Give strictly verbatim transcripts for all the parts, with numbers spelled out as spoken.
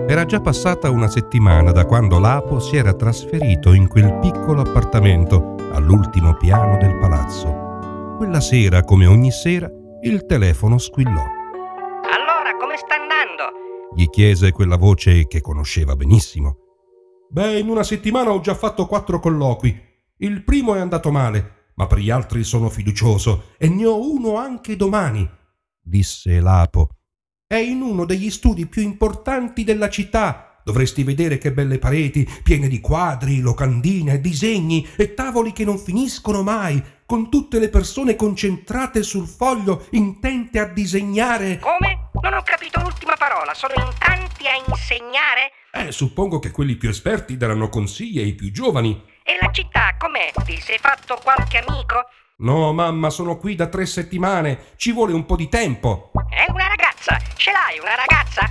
Era già passata una settimana da quando Lapo si era trasferito in quel piccolo appartamento all'ultimo piano del palazzo. Quella sera, come ogni sera, il telefono squillò. Allora, come sta andando? Gli chiese quella voce che conosceva benissimo. Beh, in una settimana ho già fatto quattro colloqui. Il primo è andato male, ma per gli altri sono fiducioso e ne ho uno anche domani, disse Lapo. È in uno degli studi più importanti della città. Dovresti vedere che belle pareti, piene di quadri, locandine, disegni e tavoli che non finiscono mai, con tutte le persone concentrate sul foglio, intente a disegnare. Come? Non ho capito l'ultima parola. Sono in tanti a insegnare? Eh, suppongo che quelli più esperti daranno consigli ai più giovani. E la città com'è? Ti sei fatto qualche amico? No, mamma, sono qui da tre settimane. Ci vuole un po' di tempo. È una ragazza? Ce l'hai una ragazza?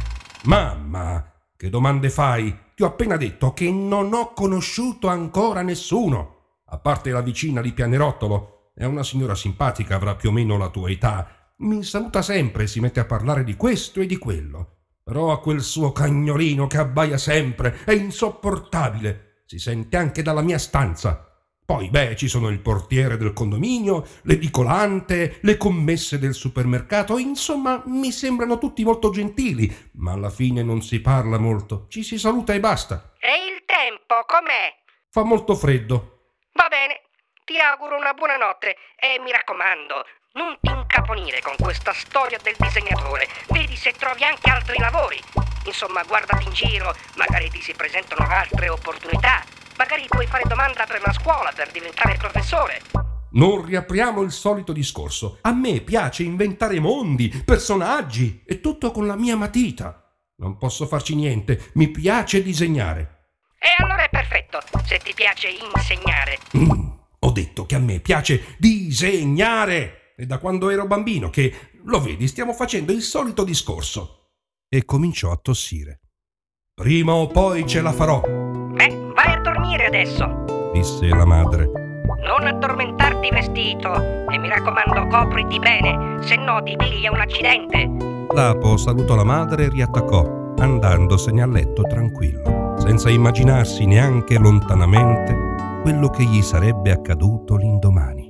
Mamma, che domande fai? Ti ho appena detto che non ho conosciuto ancora nessuno. A parte la vicina di Pianerottolo, è una signora simpatica, avrà più o meno la tua età. Mi saluta sempre e si mette a parlare di questo e di quello. Però ha quel suo cagnolino che abbaia sempre, è insopportabile. Si sente anche dalla mia stanza. Poi, beh, ci sono il portiere del condominio, l'edicolante, le commesse del supermercato, insomma, mi sembrano tutti molto gentili, ma alla fine non si parla molto, ci si saluta e basta. E il tempo com'è? Fa molto freddo. Va bene, ti auguro una buona notte e mi raccomando, non ti incaponire con questa storia del disegnatore, vedi se trovi anche altri lavori. Insomma, guardati in giro, magari ti si presentano altre opportunità. Magari puoi fare domanda per la scuola per diventare professore. Non riapriamo il solito discorso. A me piace inventare mondi, personaggi e tutto con la mia matita. Non posso farci niente, mi piace disegnare. E allora è perfetto, se ti piace insegnare. Mm, ho detto che a me piace disegnare. È da quando ero bambino che, lo vedi, stiamo facendo il solito discorso. E cominciò a tossire. Prima o poi ce la farò. Beh, vai a dormire adesso, disse la madre. Non addormentarti vestito e mi raccomando copriti bene, se no ti piglia un accidente. Lapo salutò la madre e riattaccò, andandosene a letto tranquillo, senza immaginarsi neanche lontanamente quello che gli sarebbe accaduto l'indomani.